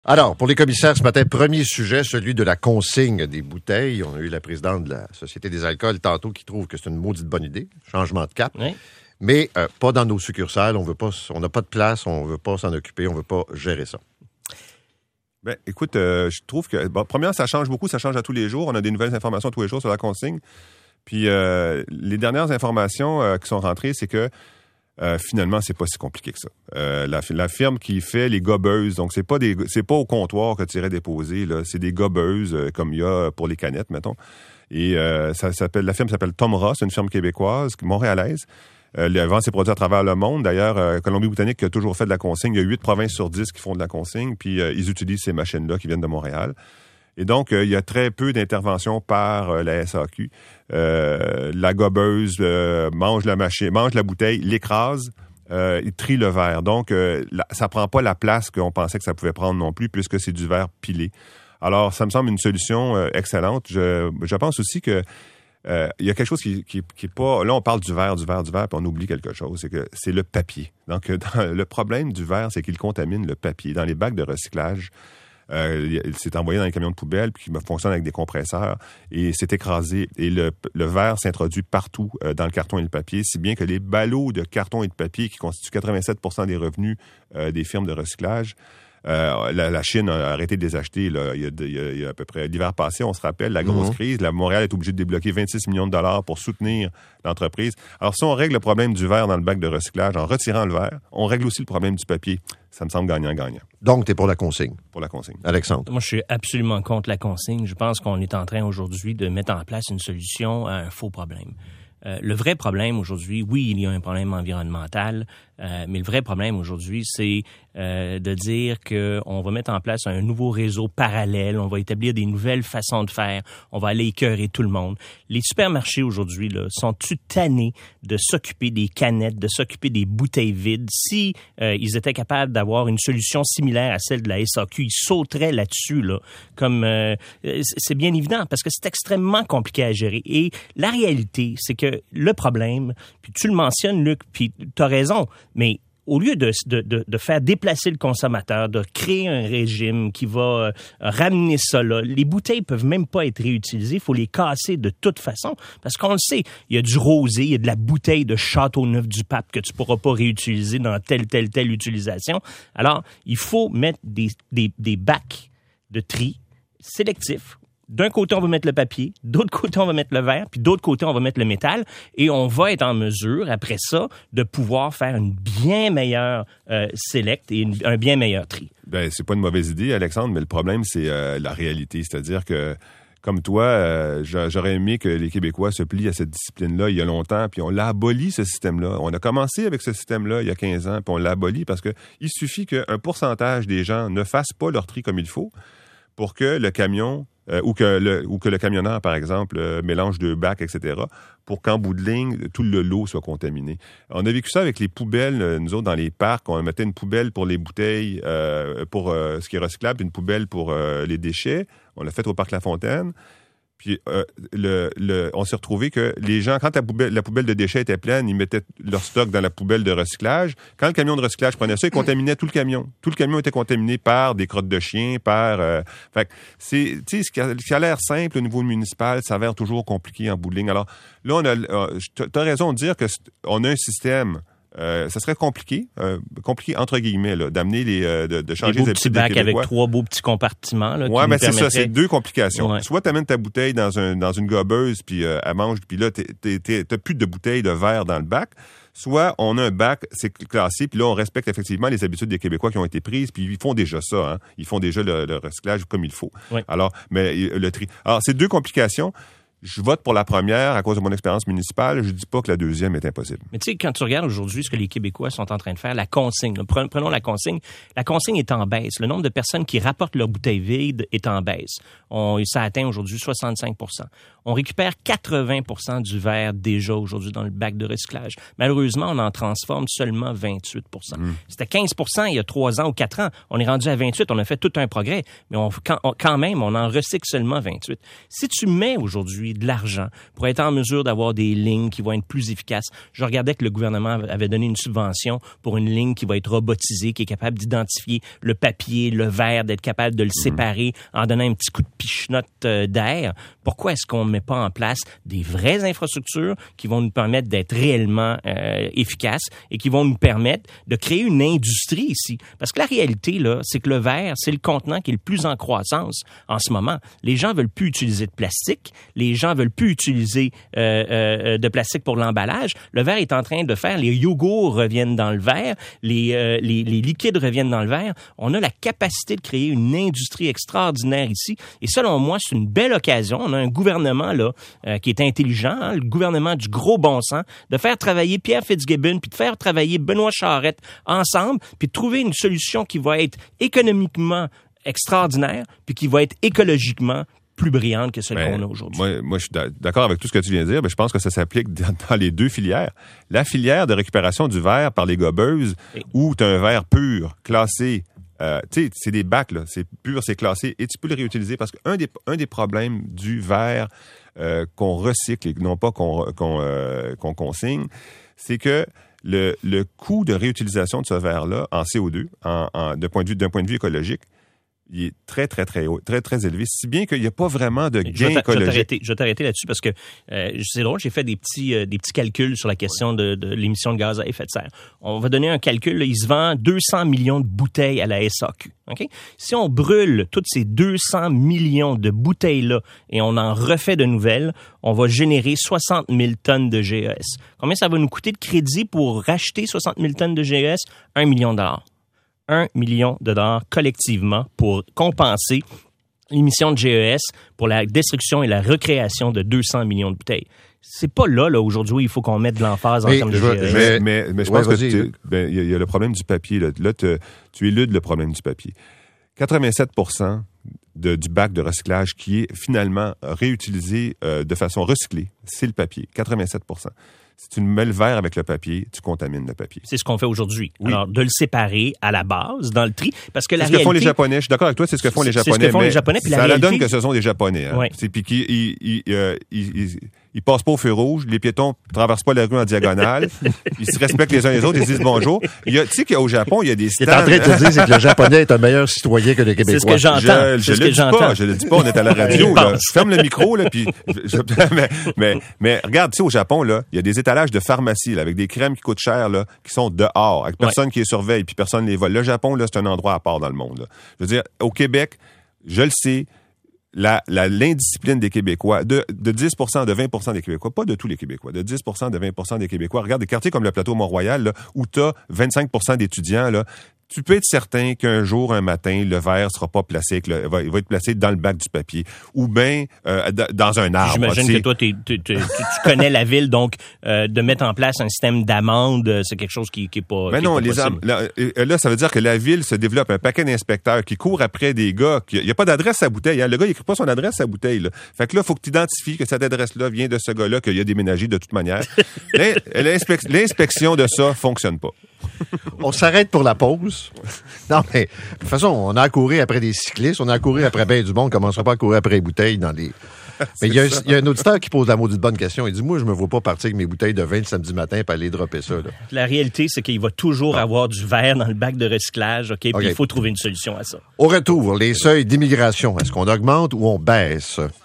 Alors, pour les commissaires, ce matin, premier sujet, celui de la consigne des bouteilles. On a eu la présidente de la Société des alcools tantôt qui trouve que c'est une maudite bonne idée, changement de cap. Oui. Mais pas dans nos succursales, on n'a pas de place, on veut pas s'en occuper, on veut pas gérer ça. Ben, écoute, je trouve que, premièrement, ça change beaucoup, ça change à tous les jours. On a des nouvelles informations tous les jours sur la consigne. Puis, les dernières informations qui sont rentrées, c'est que finalement, c'est pas si compliqué que ça. La firme qui fait les gobeuses, donc c'est pas au comptoir que tu irais déposer, là, c'est des gobeuses comme il y a pour les canettes, mettons. Et la firme s'appelle Tomra, c'est une firme québécoise, montréalaise. Elle vend ses produits à travers le monde. D'ailleurs, Colombie-Britannique a toujours fait de la consigne. Il y a 8 provinces sur 10 qui font de la consigne, puis ils utilisent ces machines-là qui viennent de Montréal. Et donc, il y a très peu d'interventions par la SAQ. La gobeuse mange la bouteille, l'écrase, il trie le verre. Donc, ça prend pas la place qu'on pensait que ça pouvait prendre non plus, puisque c'est du verre pilé. Alors, ça me semble une solution excellente. Je pense aussi que il y a quelque chose qui est pas... Là, on parle du verre, puis on oublie quelque chose, c'est que c'est le papier. Donc, le problème du verre, c'est qu'il contamine le papier. Dans les bacs de recyclage, c'est envoyé dans les camions de poubelle, puis qui fonctionne avec des compresseurs, et c'est écrasé. Et le verre s'introduit partout dans le carton et le papier, si bien que les ballots de carton et de papier, qui constituent 87% des revenus des firmes de recyclage, la Chine a arrêté de les acheter là, il y a à peu près l'hiver passé, on se rappelle, la grosse crise. Montréal est obligé de débloquer 26 millions de dollars pour soutenir l'entreprise. Alors, si on règle le problème du verre dans le bac de recyclage en retirant le verre, on règle aussi le problème du papier. Ça me semble gagnant-gagnant. Donc, tu es pour la consigne? Pour la consigne. Alexandre? Moi, je suis absolument contre la consigne. Je pense qu'on est en train aujourd'hui de mettre en place une solution à un faux problème. Le vrai problème aujourd'hui, oui, il y a un problème environnemental, mais le vrai problème aujourd'hui, c'est de dire qu'on va mettre en place un nouveau réseau parallèle, on va établir des nouvelles façons de faire, on va aller écœurer tout le monde. Les supermarchés aujourd'hui là sont-ils tannés de s'occuper des canettes, de s'occuper des bouteilles vides? Si ils étaient capables d'avoir une solution similaire à celle de la SAQ, ils sauteraient là-dessus, là, comme c'est bien évident, parce que c'est extrêmement compliqué à gérer. Et la réalité, c'est que le problème, puis tu le mentionnes, Luc, puis tu as raison, mais au lieu de faire déplacer le consommateur, de créer un régime qui va ramener ça là, les bouteilles peuvent même pas être réutilisées, il faut les casser de toute façon, parce qu'on le sait, il y a du rosé, il y a de la bouteille de Châteauneuf-du-Pape que tu pourras pas réutiliser dans telle utilisation. Alors, il faut mettre des bacs de tri sélectifs. D'un côté, on va mettre le papier, d'autre côté, on va mettre le verre, puis d'autre côté, on va mettre le métal, et on va être en mesure, après ça, de pouvoir faire une bien meilleure select et un bien meilleur tri. Ben, c'est pas une mauvaise idée, Alexandre, mais le problème, c'est la réalité. C'est-à-dire que, comme toi, j'aurais aimé que les Québécois se plient à cette discipline-là il y a longtemps, puis on l'a aboli, ce système-là. On a commencé avec ce système-là il y a 15 ans, puis on l'a aboli parce que il suffit qu'un pourcentage des gens ne fassent pas leur tri comme il faut pour que le camion... ou que le camionneur, par exemple, mélange 2 bacs, etc., pour qu'en bout de ligne, tout le lot soit contaminé. On a vécu ça avec les poubelles, nous autres, dans les parcs. On mettait une poubelle pour les bouteilles, pour ce qui est recyclable, puis une poubelle pour les déchets. On l'a fait au parc La Fontaine. Puis on s'est retrouvé que les gens, quand la poubelle de déchets était pleine, ils mettaient leur stock dans la poubelle de recyclage. Quand le camion de recyclage prenait ça, il contaminait tout le camion. Tout le camion était contaminé par des crottes de chien, fait que c'est, tu sais, ce qui a l'air simple au niveau municipal s'avère toujours compliqué en bout de ligne. Alors là, t'as raison de dire que on a un système. Ça serait compliqué entre guillemets, là, d'amener de changer les habitudes des Québécois. Des beaux petits bacs avec 3 beaux petits compartiments. Là, ouais, mais c'est ça, c'est 2 complications. Ouais. Soit t'amènes ta bouteille dans une gobeuse, puis elle mange, puis là, t'as plus de bouteille de verre dans le bac. Soit on a un bac, c'est classé, puis là, on respecte effectivement les habitudes des Québécois qui ont été prises, puis ils font déjà ça, hein. Ils font déjà le recyclage comme il faut. Oui. Alors, mais le tri. Alors, c'est 2 complications. Je vote pour la première à cause de mon expérience municipale. Je dis pas que la deuxième est impossible. Mais tu sais, quand tu regardes aujourd'hui ce que les Québécois sont en train de faire, la consigne, là, prenons la consigne. La consigne est en baisse. Le nombre de personnes qui rapportent leurs bouteilles vides est en baisse. Ça atteint aujourd'hui 65%. On récupère 80% du verre déjà aujourd'hui dans le bac de recyclage. Malheureusement, on en transforme seulement 28%. C'était 15% il y a 3 ans ou 4 ans. On est rendu à 28. On a fait tout un progrès. Mais quand même, on en recycle seulement 28. Si tu mets aujourd'hui aujourd'hui de l'argent pour être en mesure d'avoir des lignes qui vont être plus efficaces. Je regardais que le gouvernement avait donné une subvention pour une ligne qui va être robotisée, qui est capable d'identifier le papier, le verre, d'être capable de le séparer en donnant un petit coup de pichenote d'air. Pourquoi est-ce qu'on ne met pas en place des vraies infrastructures qui vont nous permettre d'être réellement efficaces et qui vont nous permettre de créer une industrie ici? Parce que la réalité, là, c'est que le verre, c'est le contenant qui est le plus en croissance en ce moment. Les gens veulent plus utiliser de plastique. Les gens veulent plus utiliser de plastique pour l'emballage. Le verre est en train de faire. Les yogourts reviennent dans le verre. Les liquides reviennent dans le verre. On a la capacité de créer une industrie extraordinaire ici. Et selon moi, c'est une belle occasion. On a un gouvernement là qui est intelligent, hein, le gouvernement du gros bon sens, de faire travailler Pierre Fitzgibbon puis de faire travailler Benoît Charette ensemble puis de trouver une solution qui va être économiquement extraordinaire puis qui va être écologiquement plus brillante que celle qu'on a aujourd'hui. Moi, je suis d'accord avec tout ce que tu viens de dire, mais je pense que ça s'applique dans les deux filières. La filière de récupération du verre par les gobeuses, où tu as un verre pur, classé, tu sais, c'est des bacs, là, c'est pur, c'est classé, et tu peux le réutiliser parce qu'un des problèmes du verre qu'on recycle et non pas qu'on consigne, c'est que le coût de réutilisation de ce verre-là en CO2, d'un point de vue écologique, il est très, très, très haut, très, très élevé, si bien qu'il n'y a pas vraiment de gain écologique. Je vais t'arrêter là-dessus parce que c'est drôle, j'ai fait des petits calculs sur la question de l'émission de gaz à effet de serre. On va donner un calcul, là, il se vend 200 millions de bouteilles à la SAQ. Okay? Si on brûle toutes ces 200 millions de bouteilles-là et on en refait de nouvelles, on va générer 60 000 tonnes de GES. Combien ça va nous coûter de crédit pour racheter 60 000 tonnes de GES? $1 million. $1 million collectivement pour compenser l'émission de GES pour la destruction et la recréation de 200 millions de bouteilles. C'est pas là aujourd'hui, où il faut qu'on mette de l'emphase en termes de GES. Mais je pense que il y a le problème du papier. Là, tu éludes le problème du papier. 87% du bac de recyclage qui est finalement réutilisé de façon recyclée, c'est le papier. 87%. Si tu mets le verre avec le papier, tu contamines le papier. C'est ce qu'on fait aujourd'hui. Oui. Alors, de le séparer à la base, dans le tri, parce que la réalité... C'est ce que font les Japonais. Je suis d'accord avec toi, c'est ce que font les Japonais. C'est ce que font les Japonais, puis ça la donne que ce sont des Japonais. Hein. Oui. Puis ils passent pas au feu rouge, les piétons traversent pas la rue en diagonale, ils se respectent les uns les autres, ils se disent bonjour. Tu sais qu'au Japon, il y a des stands... Ce que tu es en train de te dire, c'est que le Japonais est un meilleur citoyen que le Québécois. C'est ce que j'entends. Je le dis pas, on est à la radio. Là. Je ferme le micro, là, puis... mais regarde, tu sais, au Japon, là, il y a des étalages de pharmacie, là, avec des crèmes qui coûtent cher, là, qui sont dehors, avec personne qui les surveille, puis personne les vole. Le Japon, là, c'est un endroit à part dans le monde. Là. Je veux dire, au Québec, je le sais, l'indiscipline des Québécois, de 10%, de 20% des Québécois, pas de tous les Québécois, de 10%, de 20% des Québécois. Regarde des quartiers comme le Plateau Mont-Royal, là, où tu as 25% d'étudiants, là, tu peux être certain qu'un jour, un matin, le verre sera pas placé, il va être placé dans le bac du papier, ou bien dans un arbre. J'imagine que toi, tu connais la ville, donc de mettre en place un système d'amende, c'est quelque chose qui est pas. Mais non, là, ça veut dire que la ville se développe un paquet d'inspecteurs qui courent après des gars. Il n'y a pas d'adresse à bouteille. Hein. Le gars, il écrit pas son adresse à bouteille. Là. Fait que là, il faut que tu identifies que cette adresse-là vient de ce gars-là, qu'il a déménagé de toute manière. L'inspection de ça fonctionne pas. On s'arrête pour la pause. Non, mais de toute façon, on a couru après des cyclistes, on a couru après ben du monde, on ne commencera pas à courir après les bouteilles dans les... Mais il y a un auditeur qui pose la maudite bonne question. Il dit, moi, je me vois pas partir avec mes bouteilles de vin le samedi matin pour aller dropper ça. Là. La réalité, c'est qu'il va toujours avoir du verre dans le bac de recyclage, OK? Puis il faut trouver une solution à ça. Au retour, les seuils d'immigration, est-ce qu'on augmente ou on baisse?